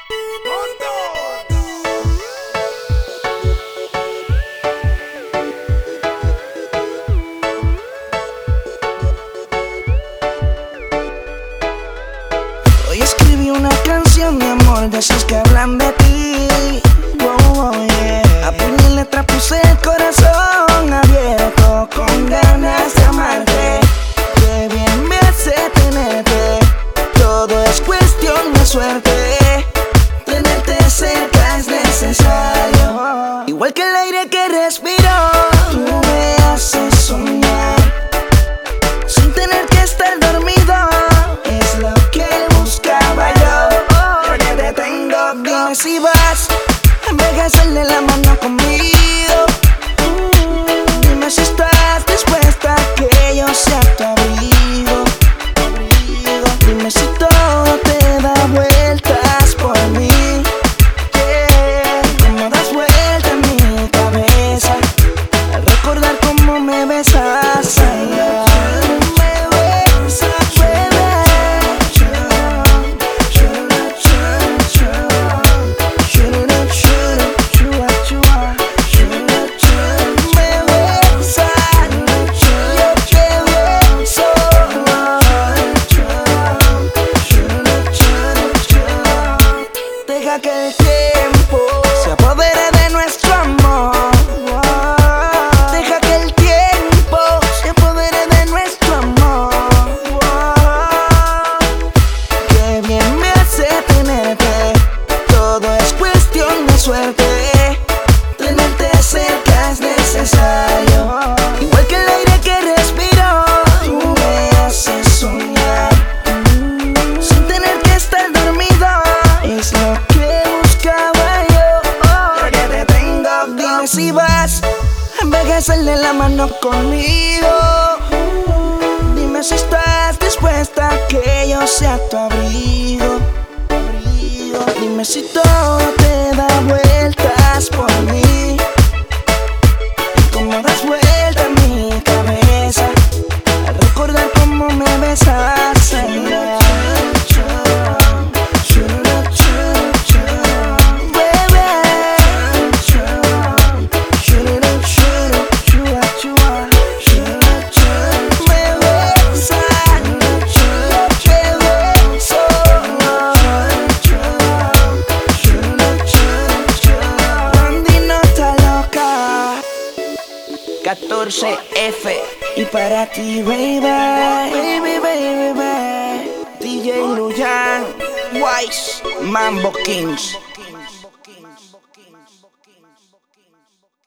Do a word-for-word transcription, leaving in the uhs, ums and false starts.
Hoy escribí una canción de amor de esas que hablan de ti. Oh, oh, yeah. A mi letra puse el corazón abierto con ganas de amarte. Qué bien me hace tenerte. Todo es cuestión de suerte. Tenerte cerca es necesario. Igual que el aire que respiro, tú me haces soñar sin tener que estar dormido. Es lo que buscaba yo. Porque te tengo. Dime si vas a envejecerle la mano conmigo. Dime si estás dispuesta a que yo sea tu abrigo. Dime si todo te da vueltas por mí. Yeah. Cómo das vuelta en mi cabeza al recordar cómo me besas. Ay, ay. Que el tiempo se apodere de nuestro amor. Deja que el tiempo se apodere de nuestro amor. Qué bien me hace tenerte. Todo es cuestión de suerte. Tenerte cerca es necesario. Igual que el aire que respiro, tú me haces soñar sin tener que estar dormido. Es lo que si vas a envejecerle la mano conmigo. Dime si estás dispuesta a que yo sea tu abrigo. Dime si todo te da vueltas por mí. Cómo das vuelta en mi cabeza al recordar cómo me besas. catorce F y para ti, baby, baby, baby, baby. D J Luyan, Wise, Mambo Kings.